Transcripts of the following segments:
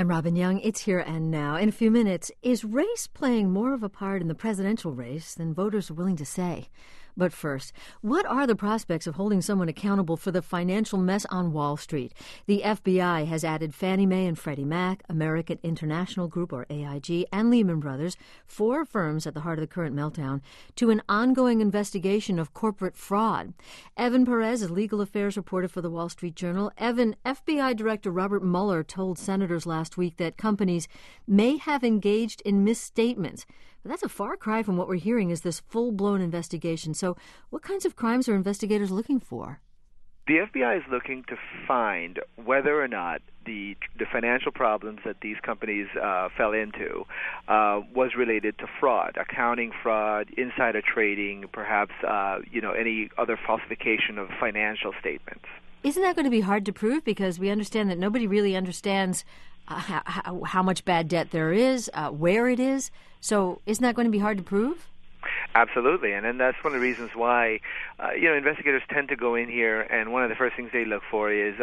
I'm Robin Young. It's Here and Now. In a few minutes, is race playing more of a part in the presidential race than voters are willing to say? But first, what are the prospects of holding someone accountable for the financial mess on Wall Street? The FBI has added Fannie Mae and Freddie Mac, American International Group, or AIG, and Lehman Brothers, 4 firms at the heart of the current meltdown, to an ongoing investigation of corporate fraud. Evan Perez is legal affairs reporter for the Wall Street Journal. Evan, FBI Director Robert Mueller told senators last week that companies may have engaged in misstatements. But that's a far cry from what we're hearing as this full-blown investigation. So what kinds of crimes are investigators looking for? The FBI is looking to find whether or not the financial problems that these companies fell into was related to fraud, accounting fraud, insider trading, perhaps any other falsification of financial statements. Isn't that going to be hard to prove? Because we understand that nobody really understands how much bad debt there is, where it is. So isn't that going to be hard to prove? Absolutely, and that's one of the reasons why, investigators tend to go in here, and one of the first things they look for is,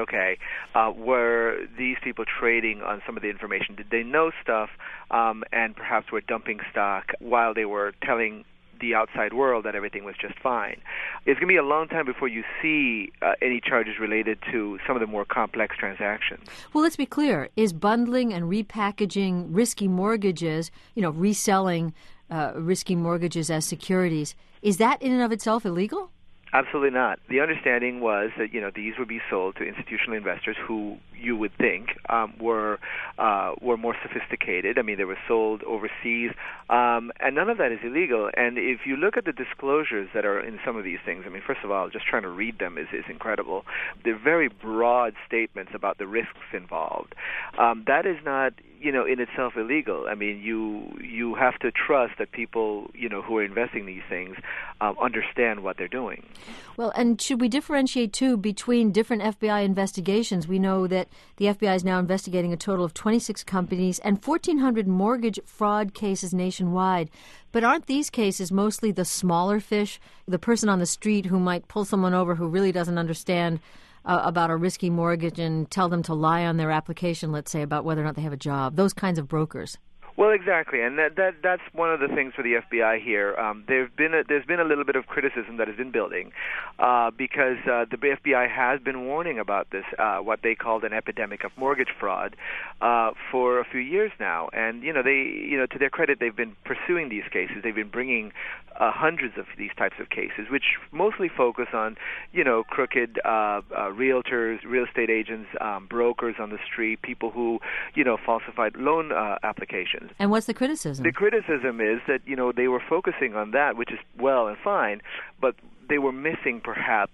were these people trading on some of the information? Did they know stuff and perhaps were dumping stock while they were telling the outside world that everything was just fine? It's going to be a long time before you see any charges related to some of the more complex transactions. Well, let's be clear. Is bundling and repackaging risky mortgages, reselling risky mortgages as securities, is that in and of itself illegal? Absolutely not. The understanding was that these would be sold to institutional investors who you would think were more sophisticated. I mean, they were sold overseas, and none of that is illegal. And if you look at the disclosures that are in some of these things, I mean, first of all, just trying to read them is incredible. They're very broad statements about the risks involved. That is not in itself illegal. I mean, you have to trust that people who are investing these things understand what they're doing. Well, and should we differentiate, too, between different FBI investigations? We know that the FBI is now investigating a total of 26 companies and 1,400 mortgage fraud cases nationwide. But aren't these cases mostly the smaller fish, the person on the street who might pull someone over who really doesn't understand about a risky mortgage and tell them to lie on their application, let's say, about whether or not they have a job, those kinds of brokers? Well, exactly, and that's one of the things for the FBI here. There's been a little bit of criticism that has been building because the FBI has been warning about this, what they called an epidemic of mortgage fraud, for a few years now. And to their credit, they've been pursuing these cases. They've been bringing hundreds of these types of cases, which mostly focus on crooked realtors, real estate agents, brokers on the street, people who falsified loan applications. And what's the criticism? The criticism is that, they were focusing on that, which is well and fine, but they were missing perhaps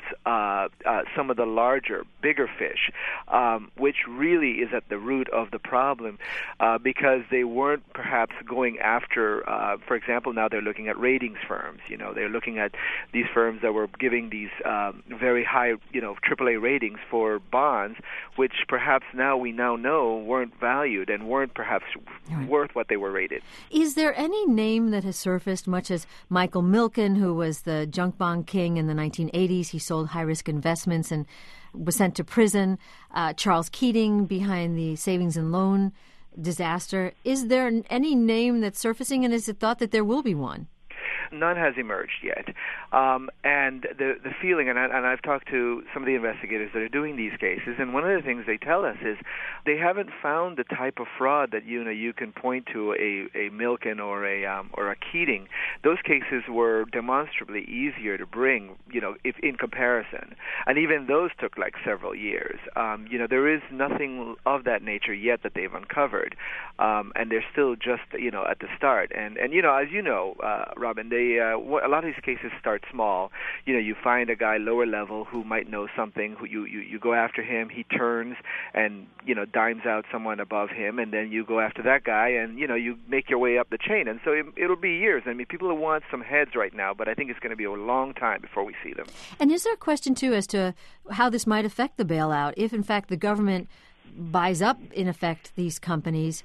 some of the larger, bigger fish, which really is at the root of the problem because they weren't perhaps going after, for example, now they're looking at ratings firms. They're looking at these firms that were giving these very high, AAA ratings for bonds, which perhaps we now know weren't valued and weren't perhaps worth what they were rated. Is there any name that has surfaced, much as Michael Milken, who was the junk bond king in the 1980s? He sold high-risk investments and was sent to prison. Charles Keating behind the savings and loan disaster. Is there any name that's surfacing, and is it thought that there will be one? None has emerged yet. And the feeling, and I've talked to some of the investigators that are doing these cases, and one of the things they tell us is they haven't found the type of fraud that you can point to a Milken or a Keating. Those cases were demonstrably easier to bring, if in comparison, and even those took like several years. There is nothing of that nature yet that they've uncovered, and they're still just at the start. And as you know, Robin, a lot of these cases start small. You find a guy lower level who might know something. Who you go after him. He turns and dimes out someone above him, and then you go after that guy, and you make your way up the chain. And so it'll be years. I mean, people want some heads right now, but I think it's going to be a long time before we see them. And is there a question too as to how this might affect the bailout? If in fact the government buys up, in effect, these companies,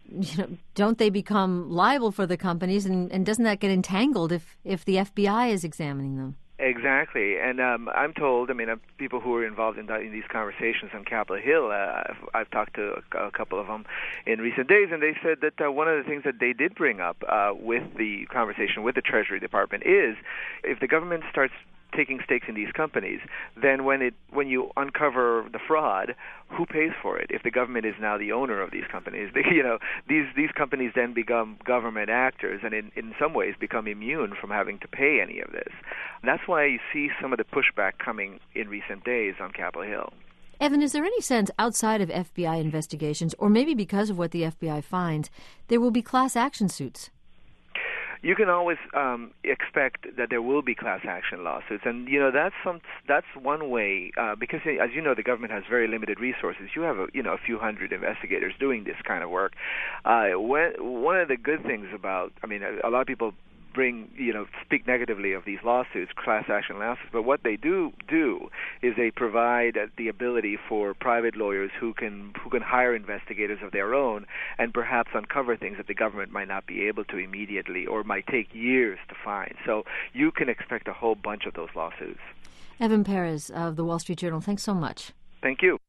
don't they become liable for the companies, and doesn't that get entangled if the FBI is examining them? Exactly, and I'm told. I mean, people who are involved in these conversations on Capitol Hill. I've talked to a couple of them in recent days, and they said that one of the things that they did bring up with the conversation with the Treasury Department is if the government starts taking stakes in these companies, then when you uncover the fraud, who pays for it? If the government is now the owner of these companies, these companies then become government actors, and in some ways become immune from having to pay any of this. And that's why you see some of the pushback coming in recent days on Capitol Hill. Evan, is there any sense outside of FBI investigations, or maybe because of what the FBI finds, there will be class action suits? You can always expect that there will be class action lawsuits, and that's one way because, as you know, the government has very limited resources. You have a few hundred investigators doing this kind of work. One of the good things about, a lot of people speak negatively of these lawsuits, class action lawsuits, but what they do is they provide the ability for private lawyers who can hire investigators of their own and perhaps uncover things that the government might not be able to immediately or might take years to find. So you can expect a whole bunch of those lawsuits. Evan Perez of the Wall Street Journal, thanks so much. Thank you.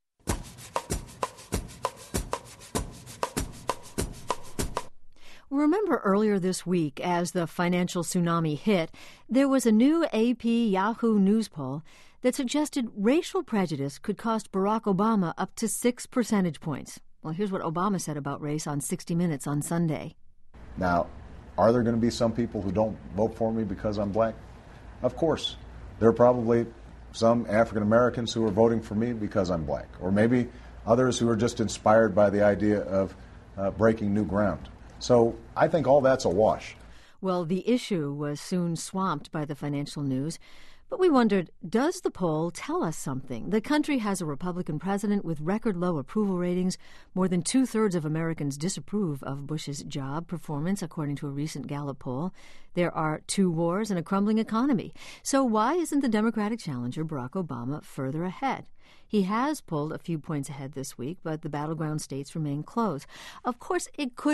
Remember earlier this week, as the financial tsunami hit, there was a new AP Yahoo News poll that suggested racial prejudice could cost Barack Obama up to 6 percentage points. Well, here's what Obama said about race on 60 Minutes on Sunday. Now, are there going to be some people who don't vote for me because I'm black? Of course. There are probably some African Americans who are voting for me because I'm black, or maybe others who are just inspired by the idea of breaking new ground. So I think all that's a wash. Well, the issue was soon swamped by the financial news, but we wondered, does the poll tell us something? The country has a Republican president with record low approval ratings. More than 2/3 of Americans disapprove of Bush's job performance, according to a recent Gallup poll. There are 2 wars and a crumbling economy. So why isn't the Democratic challenger, Barack Obama, further ahead? He has pulled a few points ahead this week, but the battleground states remain close. Of course,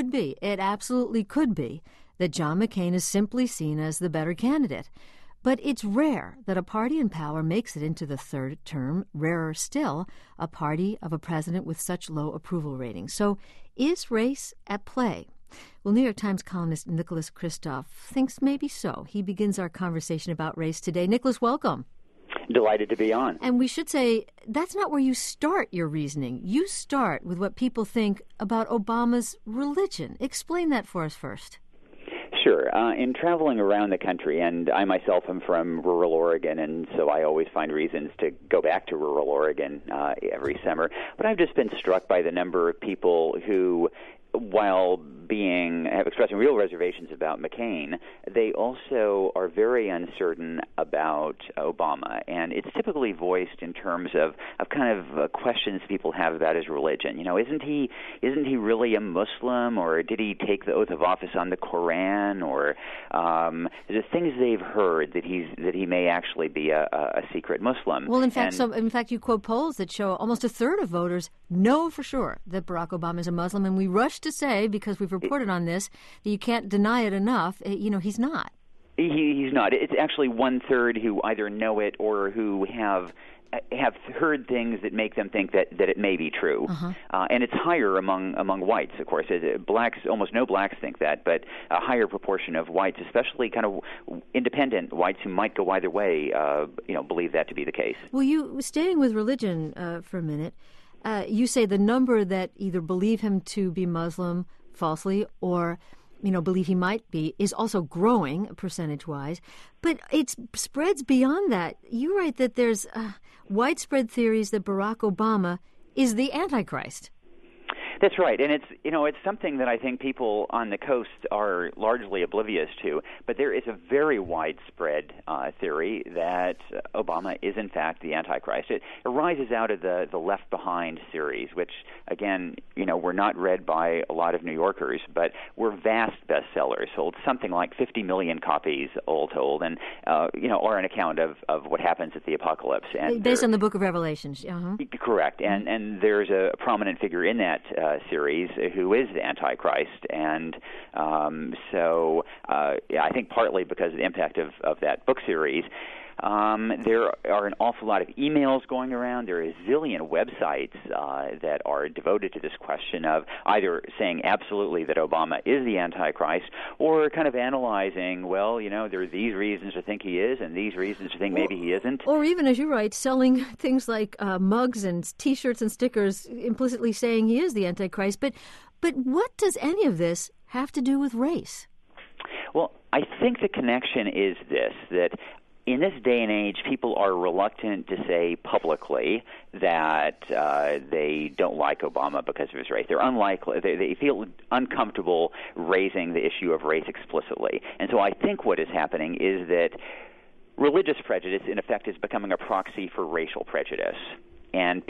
it absolutely could be, that John McCain is simply seen as the better candidate. But it's rare that a party in power makes it into the 3rd term. Rarer still, a party of a president with such low approval ratings. So is race at play? Well, New York Times columnist Nicholas Kristof thinks maybe so. He begins our conversation about race today. Nicholas, welcome. Delighted to be on. And we should say that's not where you start your reasoning. You start with what people think about Obama's religion. Explain that for us first. Sure. In traveling around the country, and I myself am from rural Oregon, and so I always find reasons to go back to rural Oregon every summer. But I've just been struck by the number of people who, while expressing real reservations about McCain, they also are very uncertain about Obama, and it's typically voiced in terms of kind of questions people have about his religion. Isn't he really a Muslim, or did he take the oath of office on the Koran, or the things they've heard that he may actually be a secret Muslim. Well, in fact, you quote polls that show almost 1/3 of voters know for sure that Barack Obama is a Muslim, and we rush to say, because we've reported on this, that you can't deny it enough. He's not. He's not. It's actually 1/3 who either know it or who have heard things that make them think that it may be true. And it's higher among whites, of course. Blacks, almost no blacks think that, but a higher proportion of whites, especially kind of independent whites who might go either way, believe that to be the case. Well, staying with religion for a minute, you say the number that either believe him to be Muslim falsely or believe he might be, is also growing percentage-wise. But it spreads beyond that. You write that there's widespread theories that Barack Obama is the Antichrist. That's right, and it's something that I think people on the coast are largely oblivious to. But there is a very widespread theory that Obama is in fact the Antichrist. It arises out of the Left Behind series, which again, were not read by a lot of New Yorkers, but were vast bestsellers, sold something like 50 million copies all told, and are an account of what happens at the apocalypse. And based on the Book of Revelations. Correct, and there's a prominent figure in that series, who is the Antichrist. And so I think partly because of the impact of that book series, there are an awful lot of emails going around. There are a zillion websites that are devoted to this question of either saying absolutely that Obama is the Antichrist, or kind of analyzing, well, there are these reasons to think he is and these reasons to think maybe he isn't. Or even, as you write, selling things like mugs and T-shirts and stickers, implicitly saying he is the Antichrist. But what does any of this have to do with race? Well, I think the connection is this, that in this day and age, people are reluctant to say publicly that they don't like Obama because of his race. They're unlikely. They feel uncomfortable raising the issue of race explicitly. And so I think what is happening is that religious prejudice, in effect, is becoming a proxy for racial prejudice. And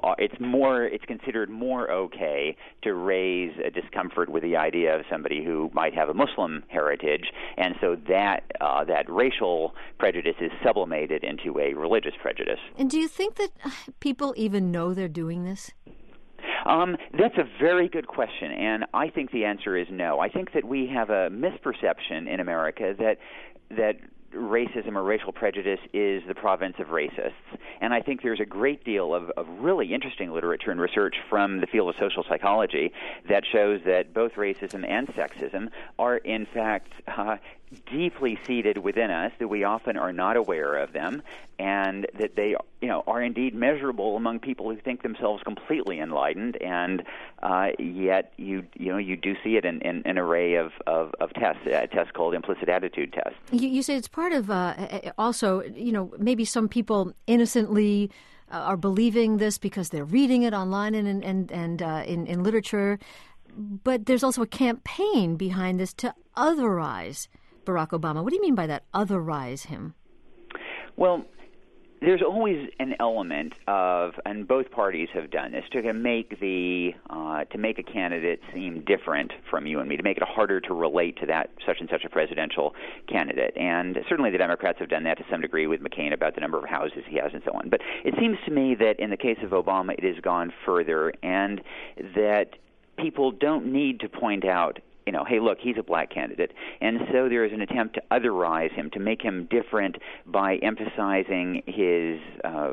it's considered more okay to raise a discomfort with the idea of somebody who might have a Muslim heritage, and so that racial prejudice is sublimated into a religious prejudice. And do you think that people even know they're doing this? That's a very good question, and I think the answer is no. I think that we have a misperception in America that racism or racial prejudice is the province of racists. And I think there's a great deal of really interesting literature and research from the field of social psychology that shows that both racism and sexism are, in fact, deeply seated within us, that we often are not aware of them, and that they are indeed measurable among people who think themselves completely enlightened, and yet you do see it in an array of tests, a test called implicit attitude test. You say it's part of also, maybe some people innocently are believing this because they're reading it online and in literature, but there's also a campaign behind this to otherize Barack Obama. What do you mean by that, otherize him? Well, there's always an element of, and both parties have done this, to make a candidate seem different from you and me, to make it harder to relate to that such and such a presidential candidate. And certainly the Democrats have done that to some degree with McCain about the number of houses he has and so on. But it seems to me that in the case of Obama, it has gone further, and that people don't need to point out, hey, look, he's a black candidate. And so there is an attempt to otherize him, to make him different by emphasizing his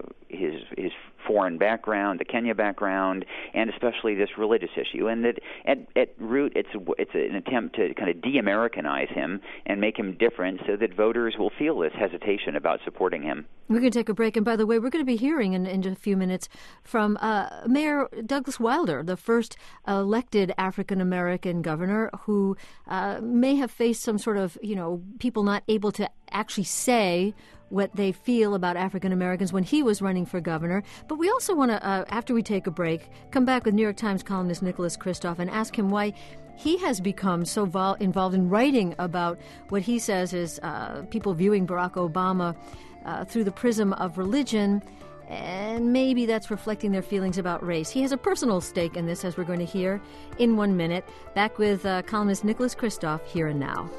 foreign background, the Kenya background, and especially this religious issue. And that at root, it's an attempt to kind of de-Americanize him and make him different so that voters will feel this hesitation about supporting him. We're going to take a break. And by the way, we're going to be hearing in just a few minutes from Mayor Douglas Wilder, the first elected African-American governor who may have faced some sort of, people not able to actually say what they feel about African Americans when he was running for governor. But we also want to, after we take a break, come back with New York Times columnist Nicholas Kristof and ask him why he has become so involved in writing about what he says is people viewing Barack Obama through the prism of religion, and maybe that's reflecting their feelings about race. He has a personal stake in this, as we're going to hear in 1 minute. Back with columnist Nicholas Kristof, Here and Now.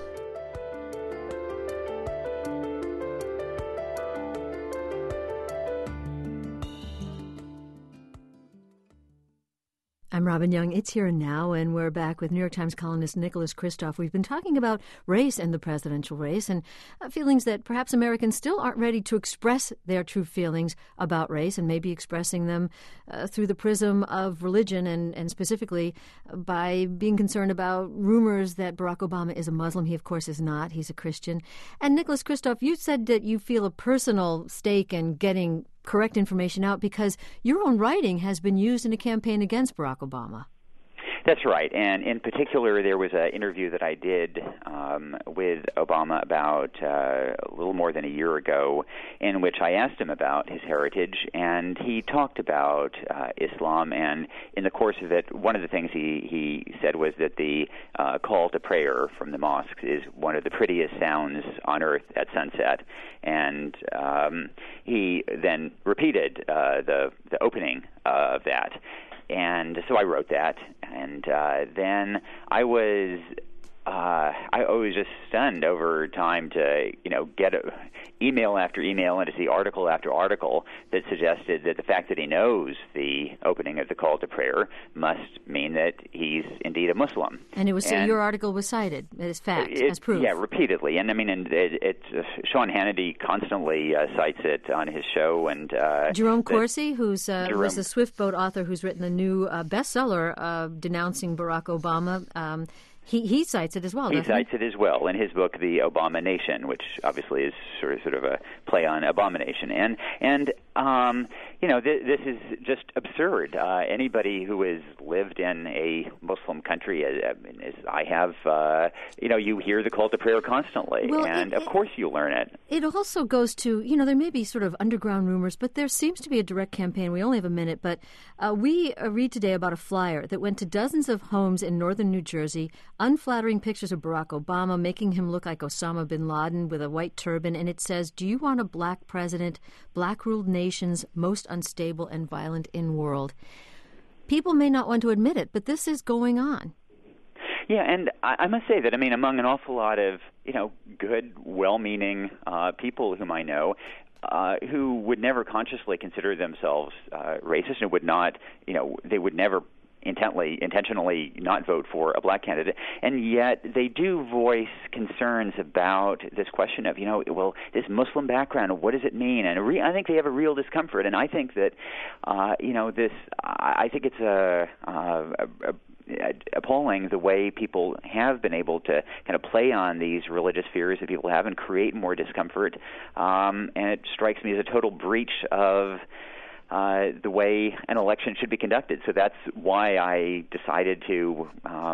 I'm Robin Young. It's Here and Now, and we're back with New York Times columnist Nicholas Kristof. We've been talking about race and the presidential race, and feelings that perhaps Americans still aren't ready to express their true feelings about race, and maybe expressing them through the prism of religion, and specifically by being concerned about rumors that Barack Obama is a Muslim. He, of course, is not. He's a Christian. And Nicholas Kristof, you said that you feel a personal stake in getting correct information out because your own writing has been used in a campaign against Barack Obama. That's right. And in particular, there was an interview that I did with Obama about a little more than a year ago, in which I asked him about his heritage, and he talked about Islam. And in the course of it, one of the things he said was that the call to prayer from the mosques is one of the prettiest sounds on earth at sunset. And he then repeated the opening of that. And so I wrote that, and then I was I was just stunned over time to, get email after email and to see article after article that suggested that the fact that he knows the opening of the call to prayer must mean that he's indeed a Muslim. And it was your article was cited as fact, as proof. Yeah, repeatedly. And Sean Hannity constantly cites it on his show. And Jerome Corsi, who's was the Swift Boat author who's written a new bestseller denouncing Barack Obama. He cites it as well, doesn't he? Cites it as well in his book, The Abomination, which obviously is sort of a play on abomination. And this is just absurd. Anybody who has lived in a Muslim country, as I have, you hear the call to prayer constantly, of course you learn it. It also goes to, there may be sort of underground rumors, but there seems to be a direct campaign. We only have a minute, but we read today about a flyer that went to dozens of homes in northern New Jersey, unflattering pictures of Barack Obama, making him look like Osama bin Laden with a white turban, and it says, "Do you want a black president? Black-ruled nations, most unstable and violent in world." People may not want to admit it, but this is going on. Yeah, and I must say that, among an awful lot of, good, well-meaning people whom I know, who would never consciously consider themselves racist and would not, they would never intentionally not vote for a black candidate, and yet they do voice concerns about this question of, this Muslim background, what does it mean? And I think they have a real discomfort, and I think that, I think it's appalling the way people have been able to kind of play on these religious fears that people have and create more discomfort, and it strikes me as a total breach of the way an election should be conducted. So that's why I decided to,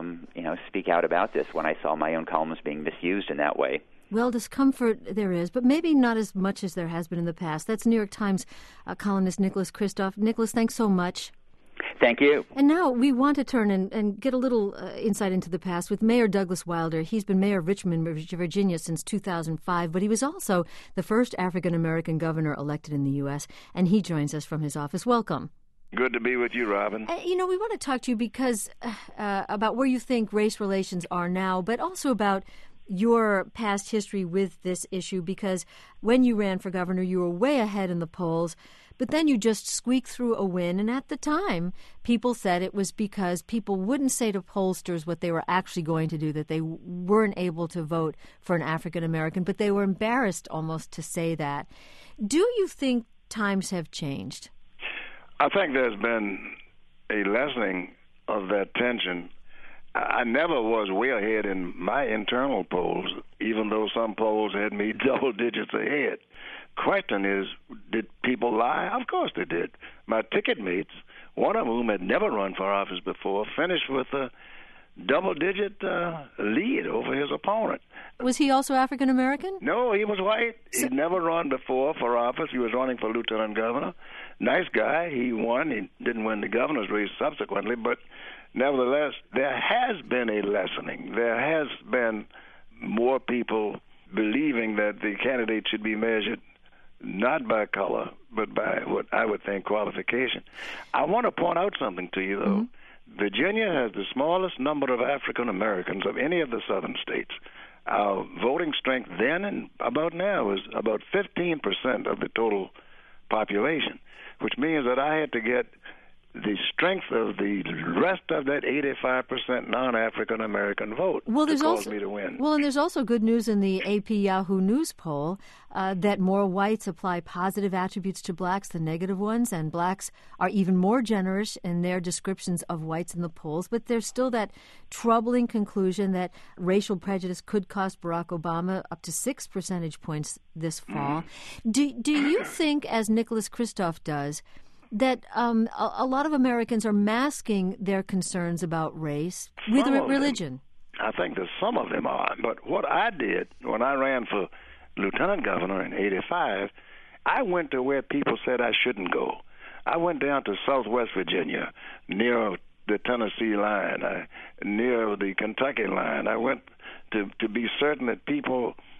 speak out about this when I saw my own columns being misused in that way. Well, discomfort there is, but maybe not as much as there has been in the past. That's New York Times columnist Nicholas Kristof. Nicholas, thanks so much. Thank you. And now we want to turn and get a little insight into the past with Mayor Douglas Wilder. He's been mayor of Richmond, Virginia since 2005, but he was also the first African-American governor elected in the U.S., and he joins us from his office. Welcome. Good to be with you, Robin. We want to talk to you because about where you think race relations are now, but also about your past history with this issue, because when you ran for governor, you were way ahead in the polls, but then you just squeaked through a win. And at the time, people said it was because people wouldn't say to pollsters what they were actually going to do, that they weren't able to vote for an African American, but they were embarrassed almost to say that. Do you think times have changed? I think there's been a lessening of that tension. I never was way ahead in my internal polls, even though some polls had me double digits ahead. Question is, did people lie? Of course they did. My ticket mates, one of whom had never run for office before, finished with a double-digit lead over his opponent. Was he also African-American? No, he was white. He'd never run before for office. He was running for lieutenant governor. Nice guy. He won. He didn't win the governor's race subsequently, but nevertheless, there has been a lessening. There has been more people believing that the candidate should be measured not by color, but by what I would think qualification. I want to point out something to you, though. Mm-hmm. Virginia has the smallest number of African Americans of any of the southern states. Our voting strength then and about now is about 15% of the total population, which means that I had to get the strength of the rest of that 85% non-African American vote to cause me to win. Well, and there's also good news in the AP Yahoo News poll that more whites apply positive attributes to blacks than negative ones, and blacks are even more generous in their descriptions of whites in the polls. But there's still that troubling conclusion that racial prejudice could cost Barack Obama up to 6 percentage points this fall. Do you think, as Nicholas Kristof does, that a lot of Americans are masking their concerns about race with religion? I think that some of them are. But what I did when I ran for lieutenant governor in 85, I went to where people said I shouldn't go. I went down to southwest Virginia, near the Tennessee line, near the Kentucky line. I went to be certain that people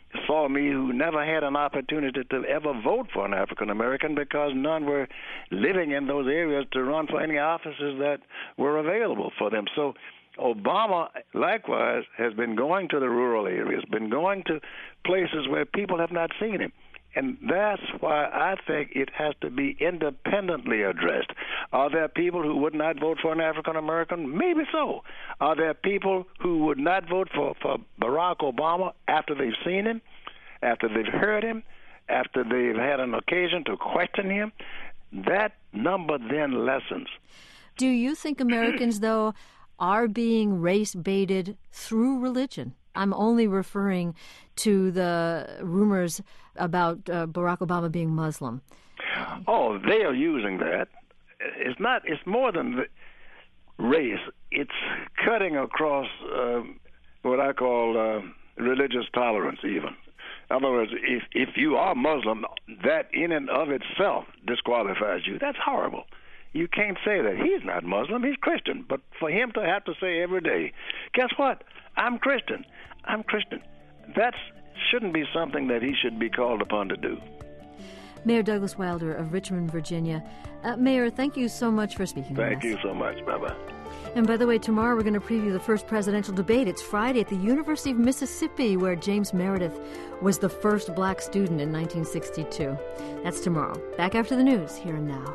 saw me who never had an opportunity to ever vote for an African American because none were living in those areas to run for any offices that were available for them. So Obama, likewise, has been going to the rural areas, been going to places where people have not seen him. And that's why I think it has to be independently addressed. Are there people who would not vote for an African American? Maybe so. Are there people who would not vote for Barack Obama after they've seen him, after they've heard him, after they've had an occasion to question him? That number then lessens. Do you think Americans, though, are being race-baited through religion? I'm only referring to the rumors about Barack Obama being Muslim. Oh, they are using that. It's more than race. It's cutting across what I call religious tolerance even. In other words, if you are Muslim, that in and of itself disqualifies you. That's horrible. You can't say that. He's not Muslim, he's Christian. But for him to have to say every day, guess what? I'm Christian. That shouldn't be something that he should be called upon to do. Mayor Douglas Wilder of Richmond, Virginia. Mayor, thank you so much for speaking with us. Thank you so much. Bye-bye. And by the way, tomorrow we're going to preview the first presidential debate. It's Friday at the University of Mississippi, where James Meredith was the first black student in 1962. That's tomorrow. Back after the news, here and now.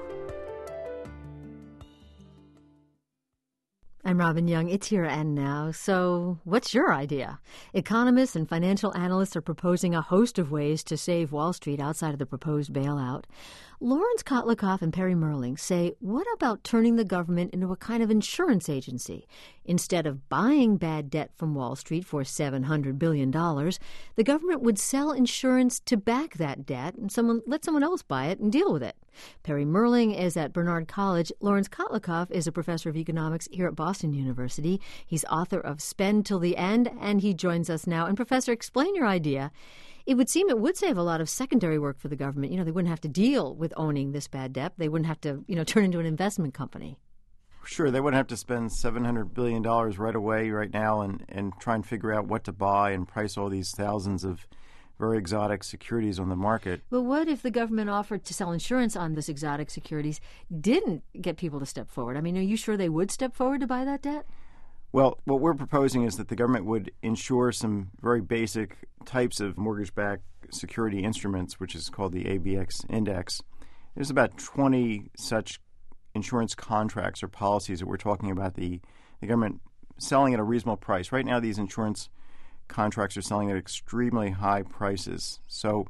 I'm Robin Young. It's Here and Now. So what's your idea? Economists and financial analysts are proposing a host of ways to save Wall Street outside of the proposed bailout. Lawrence Kotlikoff and Perry Merling say, what about turning the government into a kind of insurance agency? Instead of buying bad debt from Wall Street for $700 billion, the government would sell insurance to back that debt and let someone else buy it and deal with it. Perry Merling is at Bernard College. Lawrence Kotlikoff is a professor of economics here at Boston University. He's author of Spend Till the End, and he joins us now. And Professor, explain your idea. It would seem it would save a lot of secondary work for the government. They wouldn't have to deal with owning this bad debt. They wouldn't have to, turn into an investment company. Sure, they wouldn't have to spend $700 billion right away, right now, and try and figure out what to buy and price all these thousands of very exotic securities on the market. But what if the government offered to sell insurance on this exotic securities didn't get people to step forward? I mean, are you sure they would step forward to buy that debt? Well, what we're proposing is that the government would insure some very basic types of mortgage-backed security instruments, which is called the ABX index. There's about 20 such insurance contracts or policies that we're talking about the government selling at a reasonable price. Right now, these insurance contracts are selling at extremely high prices. So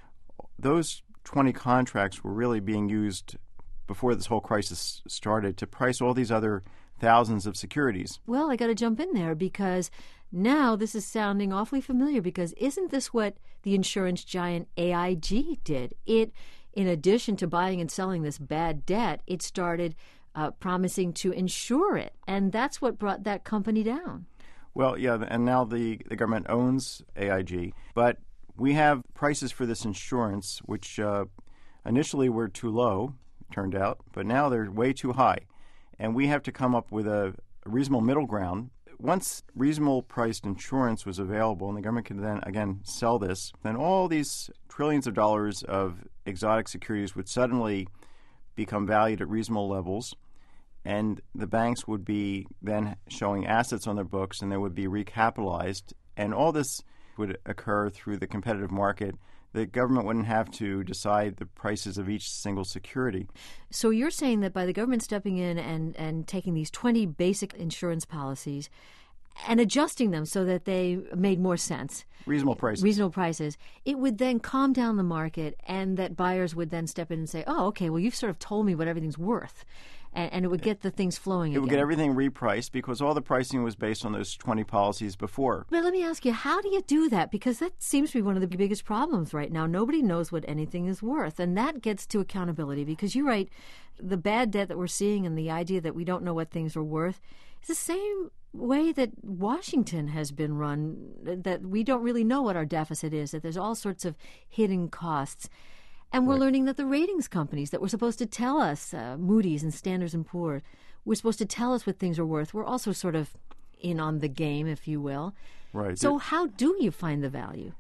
those 20 contracts were really being used before this whole crisis started to price all these other thousands of securities. Well, I got to jump in there because now this is sounding awfully familiar, because isn't this what the insurance giant AIG did? It, in addition to buying and selling this bad debt, it started promising to insure it, and that's what brought that company down. Well, yeah, and now the government owns AIG, but we have prices for this insurance, which initially were too low, turned out, but now they're way too high. And we have to come up with a reasonable middle ground. Once reasonable priced insurance was available and the government could then, again, sell this, then all these trillions of dollars of exotic securities would suddenly become valued at reasonable levels, and the banks would be then showing assets on their books, and they would be recapitalized. And all this would occur through the competitive market. The government wouldn't have to decide the prices of each single security. So you're saying that by the government stepping in and taking these 20 basic insurance policies and adjusting them so that they made more sense. Reasonable prices. It would then calm down the market, and that buyers would then step in and say, oh, okay, well, you've sort of told me what everything's worth. And it would get the things flowing again. It would get everything repriced because all the pricing was based on those 20 policies before. But let me ask you, how do you do that? Because that seems to be one of the biggest problems right now. Nobody knows what anything is worth. And that gets to accountability, because you write the bad debt that we're seeing and the idea that we don't know what things are worth is the same way that Washington has been run, that we don't really know what our deficit is, that there's all sorts of hidden costs. And we're learning that the ratings companies that were supposed to tell us, Moody's and Standard & Poor's, were supposed to tell us what things are worth. We're also sort of in on the game, if you will. Right. So how do you find the value?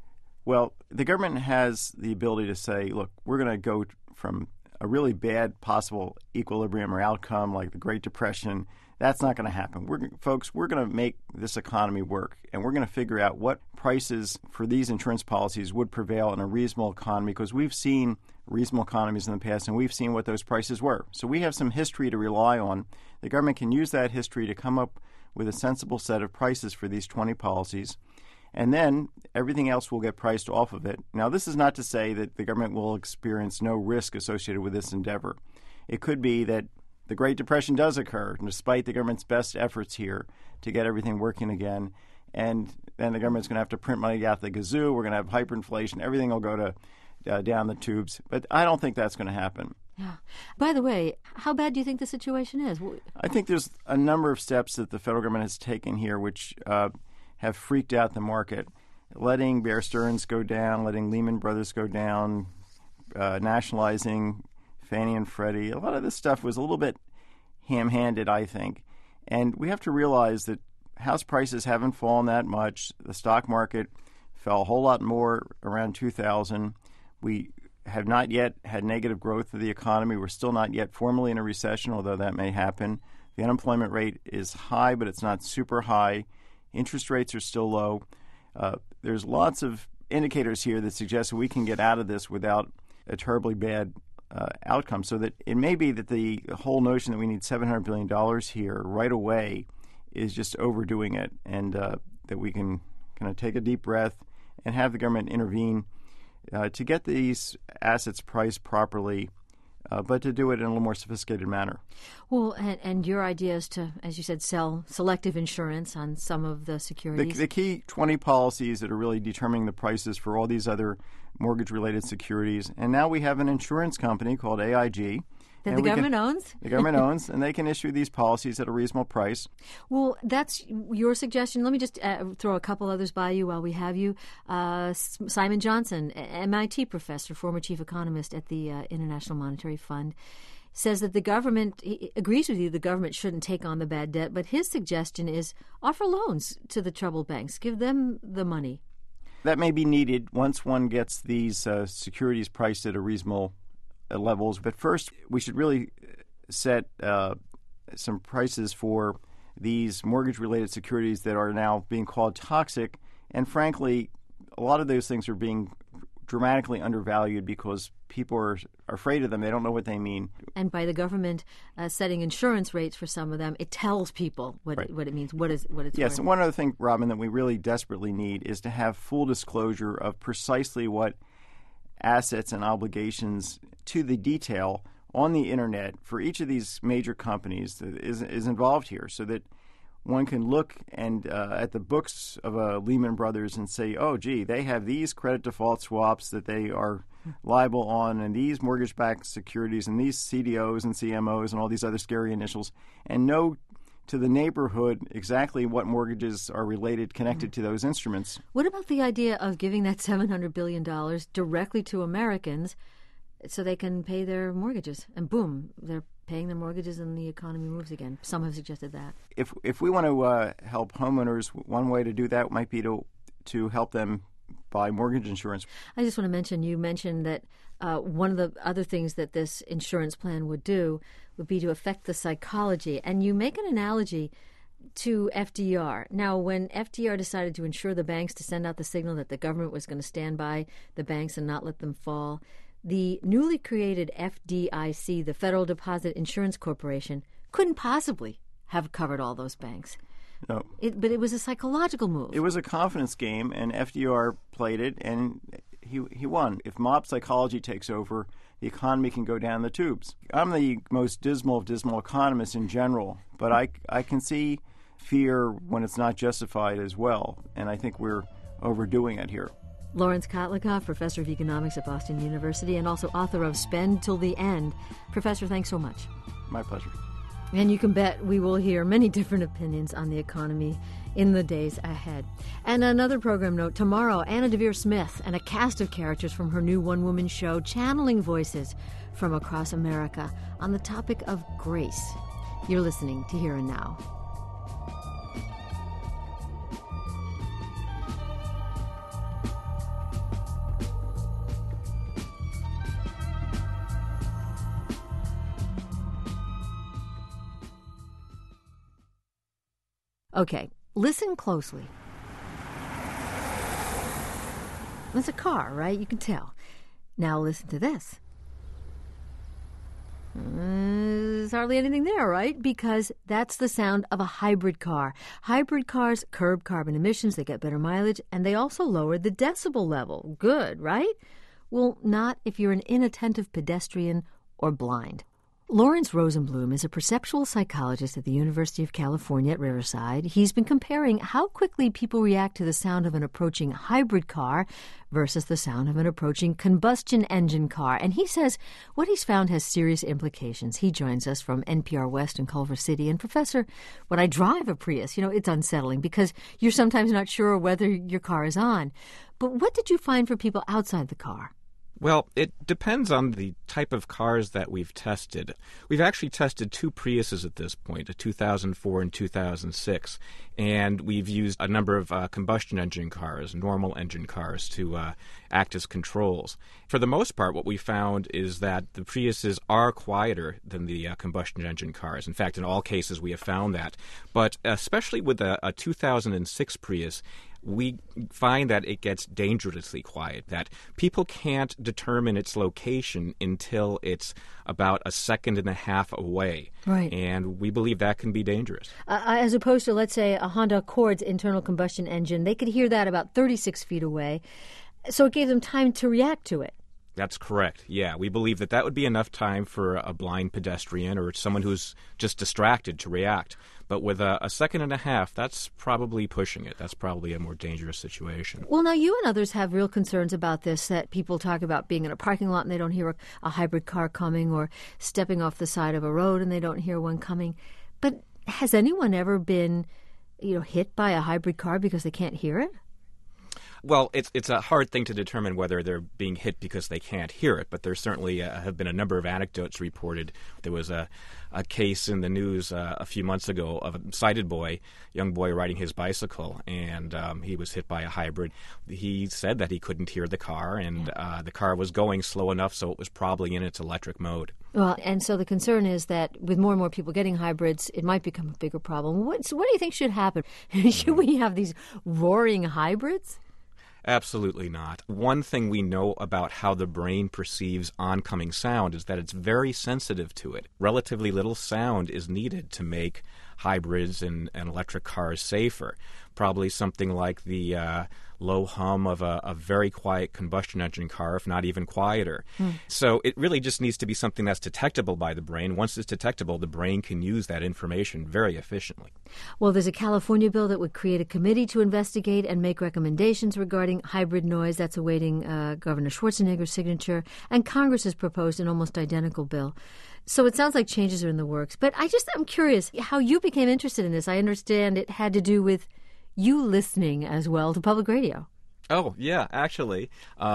Well, the government has the ability to say, look, we're going to go from a really bad possible equilibrium or outcome like the Great Depression. That's not going to happen. We're going to make this economy work, and we're going to figure out what prices for these insurance policies would prevail in a reasonable economy, because we've seen reasonable economies in the past, and we've seen what those prices were. So we have some history to rely on. The government can use that history to come up with a sensible set of prices for these 20 policies, and then everything else will get priced off of it. Now, this is not to say that the government will experience no risk associated with this endeavor. It could be that the Great Depression does occur, despite the government's best efforts here to get everything working again, and then the government's going to have to print money out the gazoo. We're going to have hyperinflation. Everything will go to down the tubes. But I don't think that's going to happen. Yeah. By the way, how bad do you think the situation is? I think there's a number of steps that the federal government has taken here which have freaked out the market. Letting Bear Stearns go down, letting Lehman Brothers go down, nationalizing Fannie and Freddie. A lot of this stuff was a little bit ham-handed, I think. And we have to realize that house prices haven't fallen that much. The stock market fell a whole lot more around 2000. We have not yet had negative growth of the economy. We're still not yet formally in a recession, although that may happen. The unemployment rate is high, but it's not super high. Interest rates are still low. There's lots of indicators here that suggest that we can get out of this without a terribly bad outcome. So that it may be that the whole notion that we need $700 billion here right away is just overdoing it, and that we can kind of take a deep breath and have the government intervene to get these assets priced properly, but to do it in a little more sophisticated manner. Well, and your idea is to, as you said, sell selective insurance on some of the securities? The key 20 policies that are really determining the prices for all these other mortgage-related securities. And now we have an insurance company called AIG. That the government owns? The government owns, and they can issue these policies at a reasonable price. Well, that's your suggestion. Let me just throw a couple others by you while we have you. Simon Johnson, MIT professor, former chief economist at the International Monetary Fund, says that the government, he agrees with you, the government shouldn't take on the bad debt, but his suggestion is offer loans to the troubled banks. Give them the money. That may be needed once one gets these securities priced at a reasonable levels. But first, we should really set some prices for these mortgage-related securities that are now being called toxic. And frankly, a lot of those things are being dramatically undervalued because people are afraid of them. They don't know what they mean. And by the government setting insurance rates for some of them, it tells people what it means, what it's yes, worth. And one other thing, Robin, that we really desperately need is to have full disclosure of precisely what assets and obligations to the detail on the Internet for each of these major companies that is involved here, so that one can look and at the books of Lehman Brothers and say, oh, gee, they have these credit default swaps that they are liable on, and these mortgage-backed securities, and these CDOs and CMOs and all these other scary initials, and know to the neighborhood exactly what mortgages are connected to those instruments. What about the idea of giving that $700 billion directly to Americans so they can pay their mortgages? And boom, they're paying their mortgages and the economy moves again. Some have suggested that. If we want to help homeowners, one way to do that might be to help them buy mortgage insurance. I just want to mention, you mentioned that one of the other things that this insurance plan would do would be to affect the psychology. And you make an analogy to FDR. Now, when FDR decided to insure the banks to send out the signal that the government was going to stand by the banks and not let them fall, the newly created FDIC, the Federal Deposit Insurance Corporation, couldn't possibly have covered all those banks. No. But it was a psychological move. It was a confidence game, and FDR played it, and he won. If mob psychology takes over, the economy can go down the tubes. I'm the most dismal of dismal economists in general, but I can see fear when it's not justified as well, and I think we're overdoing it here. Lawrence Kotlikoff, professor of economics at Boston University and also author of Spend Till the End. Professor, thanks so much. My pleasure. And you can bet we will hear many different opinions on the economy in the days ahead. And another program note, tomorrow, Anna Deavere Smith and a cast of characters from her new one-woman show, channeling voices from across America on the topic of grace. You're listening to Here and Now. Okay, listen closely. It's a car, right? You can tell. Now listen to this. There's hardly anything there, right? Because that's the sound of a hybrid car. Hybrid cars curb carbon emissions, they get better mileage, and they also lower the decibel level. Good, right? Well, not if you're an inattentive pedestrian or blind. Lawrence Rosenblum is a perceptual psychologist at the University of California at Riverside. He's been comparing how quickly people react to the sound of an approaching hybrid car versus the sound of an approaching combustion engine car. And he says what he's found has serious implications. He joins us from NPR West in Culver City. And Professor, when I drive a Prius, it's unsettling because you're sometimes not sure whether your car is on. But what did you find for people outside the car? Well, it depends on the type of cars that we've tested. We've actually tested two Priuses at this point, a 2004 and 2006, and we've used a number of combustion engine cars, normal engine cars, to act as controls. For the most part, what we found is that the Priuses are quieter than the combustion engine cars. In fact, in all cases, we have found that. But especially with a 2006 Prius, we find that it gets dangerously quiet, that people can't determine its location until it's about a second and a half away. Right. And we believe that can be dangerous. As opposed to, let's say, a Honda Accord's internal combustion engine, they could hear that about 36 feet away. So it gave them time to react to it. That's correct. Yeah, we believe that would be enough time for a blind pedestrian or someone who's just distracted to react. But with a second and a half, that's probably pushing it. That's probably a more dangerous situation. Well, now you and others have real concerns about this, that people talk about being in a parking lot and they don't hear a hybrid car coming, or stepping off the side of a road and they don't hear one coming. But has anyone ever been, hit by a hybrid car because they can't hear it? Well, it's a hard thing to determine whether they're being hit because they can't hear it, but there certainly have been a number of anecdotes reported. There was a case in the news a few months ago of a sighted young boy riding his bicycle, and he was hit by a hybrid. He said that he couldn't hear the car, and the car was going slow enough, so it was probably in its electric mode. Well, and so the concern is that with more and more people getting hybrids, it might become a bigger problem. What do you think should happen? Should we have these roaring hybrids? Absolutely not. One thing we know about how the brain perceives oncoming sound is that it's very sensitive to it. Relatively little sound is needed to make hybrids and electric cars safer. Probably something like the low hum of a very quiet combustion engine car, if not even quieter. So it really just needs to be something that's detectable by the brain. Once it's detectable, the brain can use that information very efficiently. Well, there's a California bill that would create a committee to investigate and make recommendations regarding hybrid noise. That's awaiting Governor Schwarzenegger's signature. And Congress has proposed an almost identical bill. So it sounds like changes are in the works. But I'm curious how you became interested in this. I understand it had to do with you listening as well to public radio. Oh, yeah, actually.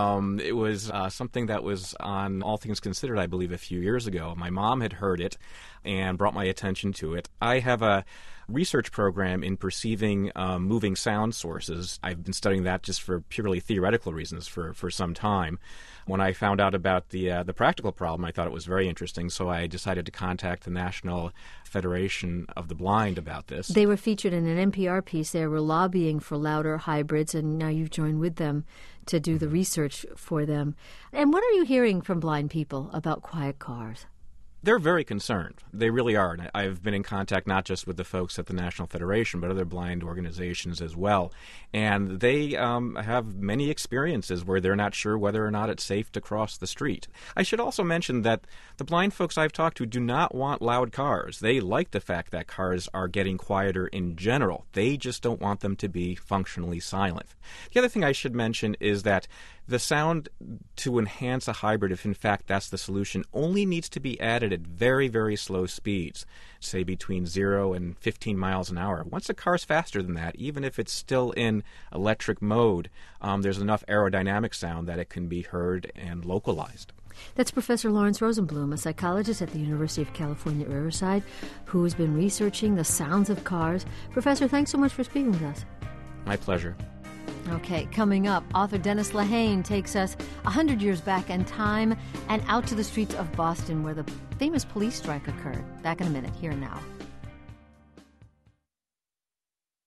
It was something that was on All Things Considered, I believe, a few years ago. My mom had heard it and brought my attention to it. I have a research program in perceiving moving sound sources. I've been studying that just for purely theoretical reasons for some time. When I found out about the practical problem, I thought it was very interesting, so I decided to contact the National Federation of the Blind about this. They were featured in an NPR piece. They were lobbying for louder hybrids, and now you've joined with them to do the research for them. And what are you hearing from blind people about quiet cars? They're very concerned. They really are. And I've been in contact not just with the folks at the National Federation, but other blind organizations as well. And they have many experiences where they're not sure whether or not it's safe to cross the street. I should also mention that the blind folks I've talked to do not want loud cars. They like the fact that cars are getting quieter in general. They just don't want them to be functionally silent. The other thing I should mention is that the sound to enhance a hybrid, if in fact that's the solution, only needs to be added at very, very slow speeds, say between 0 and 15 miles an hour. Once a car's faster than that, even if it's still in electric mode, there's enough aerodynamic sound that it can be heard and localized. That's Professor Lawrence Rosenblum, a psychologist at the University of California at Riverside, who has been researching the sounds of cars. Professor, thanks so much for speaking with us. My pleasure. Okay, coming up, author Dennis Lehane takes us 100 years back in time and out to the streets of Boston where the famous police strike occurred. Back in a minute, here and now.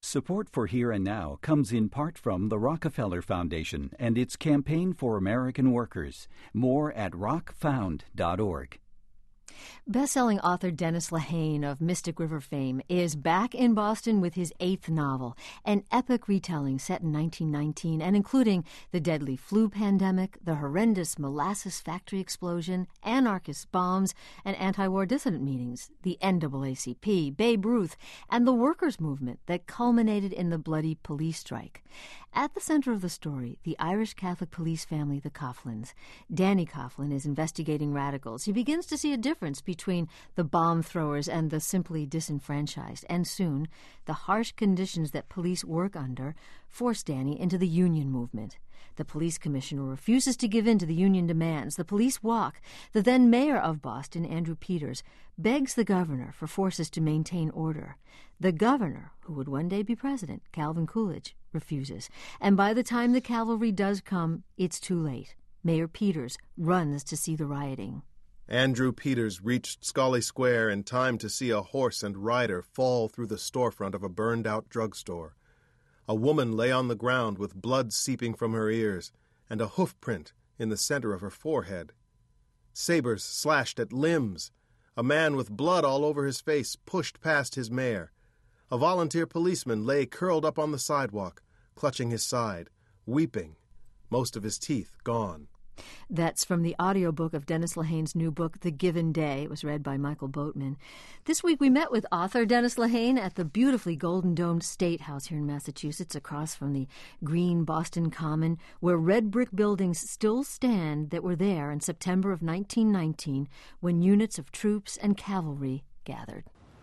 Support for Here and Now comes in part from the Rockefeller Foundation and its campaign for American workers. More at rockfound.org. Best-selling author Dennis Lehane of Mystic River fame is back in Boston with his 8th novel, an epic retelling set in 1919 and including the deadly flu pandemic, the horrendous molasses factory explosion, anarchist bombs, and anti-war dissident meetings, the NAACP, Babe Ruth, and the workers' movement that culminated in the bloody police strike. At the center of the story, the Irish Catholic police family, the Coughlin's. Danny Coughlin is investigating radicals. He begins to see a difference between the bomb throwers and the simply disenfranchised, and soon the harsh conditions that police work under force Danny into the union movement. The police commissioner refuses to give in to the union demands. The police walk. The then mayor of Boston, Andrew Peters, begs the governor for forces to maintain order. The governor, who would one day be president, Calvin Coolidge, refuses. And by the time the cavalry does come, it's too late. Mayor Peters runs to see the rioting. Andrew Peters reached Scollay Square in time to see a horse and rider fall through the storefront of a burned-out drugstore. A woman lay on the ground with blood seeping from her ears and a hoof print in the center of her forehead. Sabers slashed at limbs. A man with blood all over his face pushed past his mare. A volunteer policeman lay curled up on the sidewalk, clutching his side, weeping, most of his teeth gone. That's from the audiobook of Dennis Lehane's new book, The Given Day. It was read by Michael Boatman. This week we met with author Dennis Lehane at the beautifully golden-domed State House here in Massachusetts, across from the green Boston Common, where red brick buildings still stand that were there in September of 1919 when units of troops and cavalry gathered.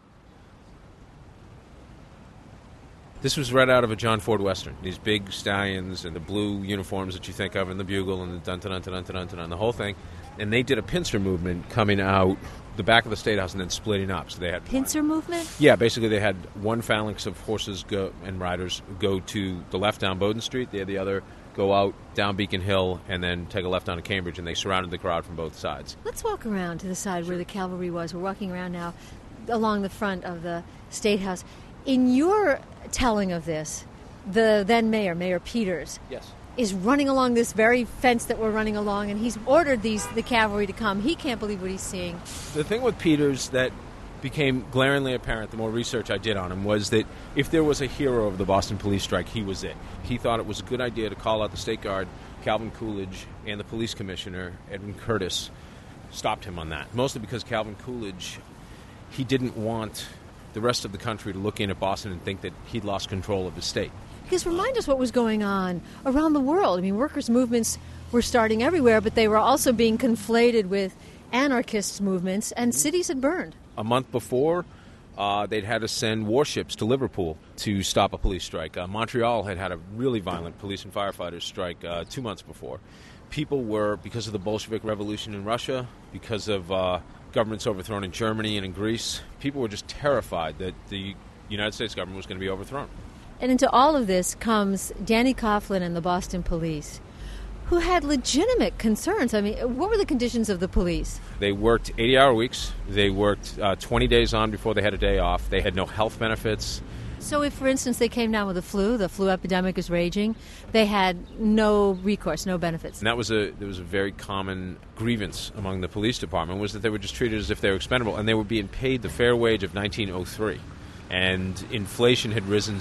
This was right out of a John Ford Western. These big stallions and the blue uniforms that you think of, and the bugle and the dun-dun-dun-dun-dun-dun, the whole thing. And they did a pincer movement coming out the back of the State House and then splitting up. So they had pincer movement? Yeah, basically they had one phalanx of horses and riders go to the left down Bowdoin Street. They had the other go out down Beacon Hill and then take a left down to Cambridge, and they surrounded the crowd from both sides. Let's walk around to the side where the cavalry was. We're walking around now along the front of the State House. In your telling of this, the then mayor, Mayor Peters, yes, is running along this very fence that we're running along, and he's ordered the cavalry to come. He can't believe what he's seeing. The thing with Peters that became glaringly apparent the more research I did on him was that if there was a hero of the Boston police strike, he was it. He thought it was a good idea to call out the State Guard. Calvin Coolidge and the police commissioner, Edwin Curtis, stopped him on that, mostly because Calvin Coolidge, he didn't want the rest of the country to look in at Boston and think that he'd lost control of his state. Because remind us what was going on around the world. I mean, workers' movements were starting everywhere, but they were also being conflated with anarchist movements, and cities had burned. A month before, they'd had to send warships to Liverpool to stop a police strike. Montreal had had a really violent police and firefighters strike 2 months before. People were, because of the Bolshevik Revolution in Russia, because of governments overthrown in Germany and in Greece, people were just terrified that the United States government was going to be overthrown. And into all of this comes Danny Coughlin and the Boston police, who had legitimate concerns. I mean, what were the conditions of the police? They worked 80-hour weeks. They worked 20 days on before they had a day off. They had no health benefits. So if, for instance, they came down with the flu epidemic is raging, they had no recourse, no benefits. And there was a very common grievance among the police department, was that they were just treated as if they were expendable, and they were being paid the fair wage of 1903. And inflation had risen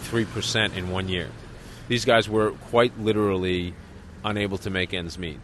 73% in 1 year. These guys were quite literally unable to make ends meet.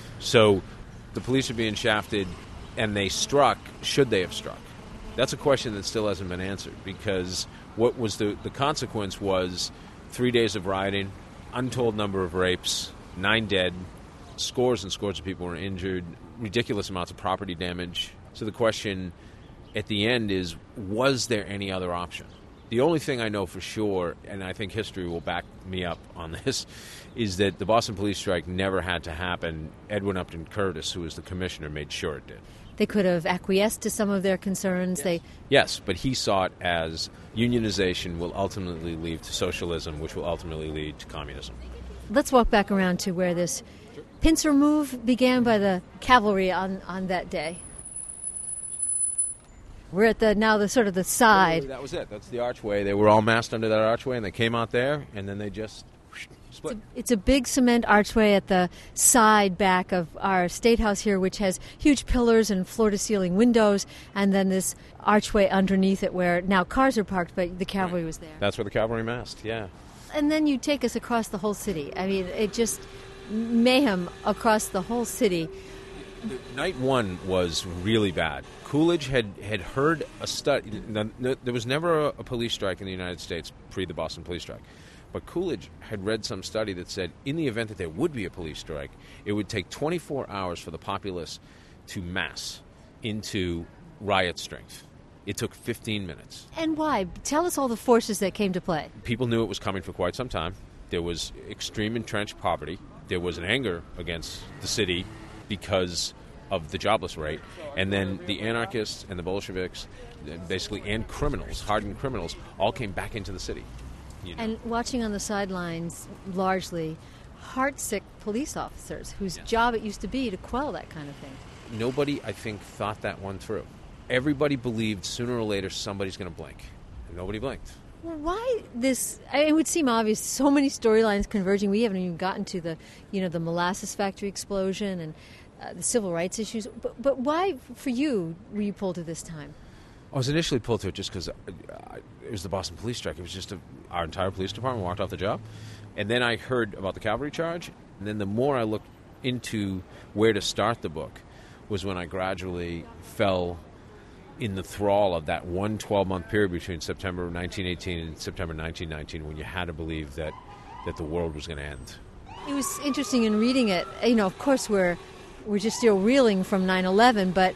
So the police are being shafted, and they struck. Should they have struck? That's a question that still hasn't been answered, because what was the consequence was 3 days of rioting, untold number of rapes, 9 dead, scores and scores of people were injured, ridiculous amounts of property damage. So the question at the end is, was there any other option? The only thing I know for sure, and I think history will back me up on this, is that the Boston police strike never had to happen. Edwin Upton Curtis, who was the commissioner, made sure it did. They could have acquiesced to some of their concerns. Yes, but he saw it as unionization will ultimately lead to socialism, which will ultimately lead to communism. Let's walk back around to where this pincer move began by the cavalry on that day. We're at the sort of the side. That was it. That's the archway. They were all massed under that archway, and they came out there, and then they just split. It's a big cement archway at the side back of our State House here, which has huge pillars and floor-to-ceiling windows, and then this archway underneath it where now cars are parked, but the cavalry was there. That's where the cavalry massed, yeah. And then you take us across the whole city. I mean, it just mayhem across the whole city. Night one was really bad. Coolidge had heard a study. There was never a police strike in the United States pre the Boston police strike. But Coolidge had read some study that said in the event that there would be a police strike, it would take 24 hours for the populace to mass into riot strength. It took 15 minutes. And why? Tell us all the forces that came to play. People knew it was coming for quite some time. There was extreme entrenched poverty. There was an anger against the city because of the jobless rate. And then the anarchists and the Bolsheviks, basically, and criminals, hardened criminals, all came back into the city. You know. And watching on the sidelines, largely, heartsick police officers whose job it used to be to quell that kind of thing. Nobody, I think, thought that one through. Everybody believed sooner or later somebody's going to blink. And nobody blinked. Well, why this? It would seem obvious. So many storylines converging. We haven't even gotten to the molasses factory explosion and the civil rights issues. But why, for you, were you pulled to this time? I was initially pulled to it just because it was the Boston police strike. It was just our entire police department walked off the job. And then I heard about the cavalry charge. And then the more I looked into where to start the book was when I gradually fell in the thrall of that 12-month period between September of 1918 and September 1919 when you had to believe that the world was going to end. It was interesting in reading it. Of course, we're just still reeling from 9/11, but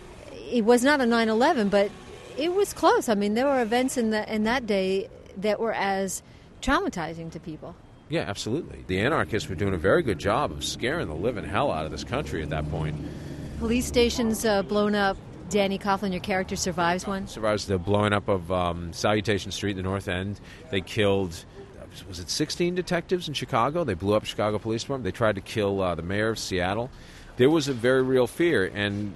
it was not a 9/11, but it was close. I mean, there were events in that day that were as traumatizing to people. Yeah, absolutely. The anarchists were doing a very good job of scaring the living hell out of this country at that point. Police stations blown up. Danny Coughlin, your character, survives one? Survives the blowing up of Salutation Street in the North End. They killed, was it 16 detectives in Chicago? They blew up Chicago Police Department. They tried to kill the mayor of Seattle. There was a very real fear, and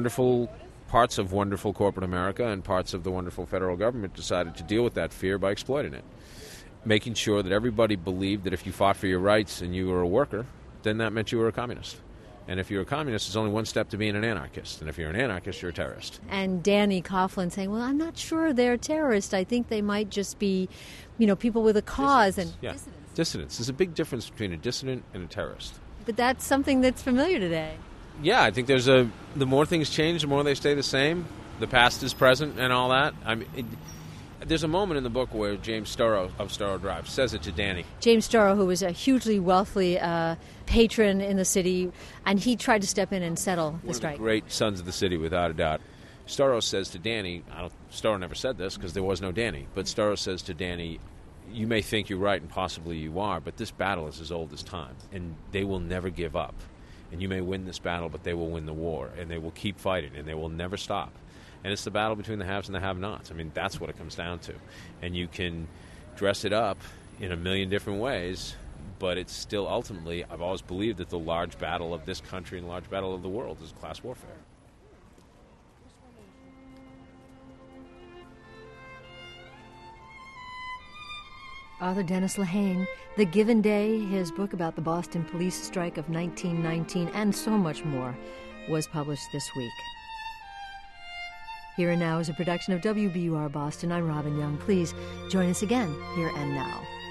parts of wonderful corporate America and parts of the wonderful federal government decided to deal with that fear by exploiting it, making sure that everybody believed that if you fought for your rights and you were a worker, then that meant you were a communist. And if you're a communist, it's only one step to being an anarchist. And if you're an anarchist, you're a terrorist. And Danny Coughlin saying, well, I'm not sure they're terrorists. I think they might just be, people with a cause. Dissidents. And Dissidents. There's a big difference between a dissident and a terrorist. But that's something that's familiar today. Yeah, I think the more things change, the more they stay the same. The past is present and all that. There's a moment in the book where James Storrow of Storrow Drive says it to Danny. James Storrow, who was a hugely wealthy patron in the city, and he tried to step in and settle the strike. One of the great sons of the city, without a doubt. Storrow says to Danny, Storrow never said this because there was no Danny, but Storrow says to Danny, you may think you're right and possibly you are, but this battle is as old as time, and they will never give up. And you may win this battle, but they will win the war, and they will keep fighting, and they will never stop. And it's the battle between the haves and the have-nots. I mean, that's what it comes down to. And you can dress it up in a million different ways, but it's still ultimately, I've always believed that the large battle of this country and the large battle of the world is class warfare. Author Dennis Lehane, The Given Day, his book about the Boston police strike of 1919, and so much more, was published this week. Here and Now is a production of WBUR Boston. I'm Robin Young. Please join us again, Here and Now.